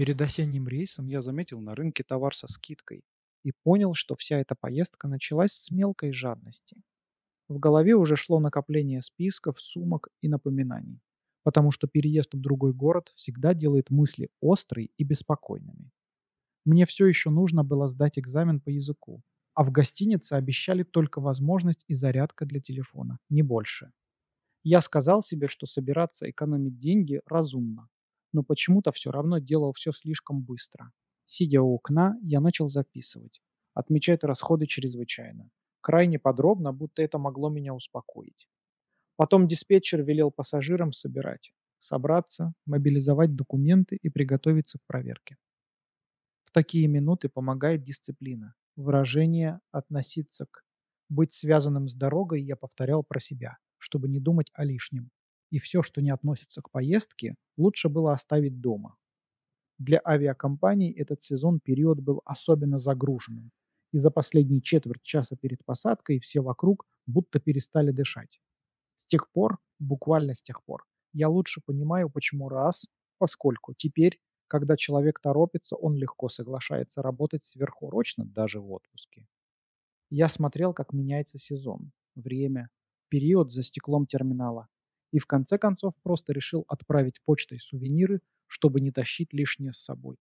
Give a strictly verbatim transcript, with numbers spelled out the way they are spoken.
Перед осенним рейсом я заметил на рынке товар со скидкой и понял, что вся эта поездка началась с мелкой жадности. В голове уже шло накопление списков, сумок и напоминаний, потому что переезд в другой город всегда делает мысли острые и беспокойными. Мне все еще нужно было сдать экзамен по языку, а в гостинице обещали только возможность и зарядка для телефона, не больше. Я сказал себе, что собираться экономить деньги разумно, но почему-то все равно делал все слишком быстро. Сидя у окна, я начал записывать, отмечать расходы чрезвычайно, крайне подробно, будто это могло меня успокоить. Потом диспетчер велел пассажирам собирать, собраться, мобилизовать документы и приготовиться к проверке. В такие минуты помогает дисциплина, выражение относиться к быть связанным с дорогой я повторял про себя, чтобы не думать о лишнем. И все, что не относится к поездке, лучше было оставить дома. Для авиакомпаний этот сезон период был особенно загруженным. И за последние четверть часа перед посадкой все вокруг будто перестали дышать. С тех пор, буквально с тех пор, я лучше понимаю, почему раз, поскольку теперь, когда человек торопится, он легко соглашается работать сверхурочно даже в отпуске. Я смотрел, как меняется сезон, время, период за стеклом терминала. И в конце концов просто решил отправить почтой сувениры, чтобы не тащить лишнее с собой.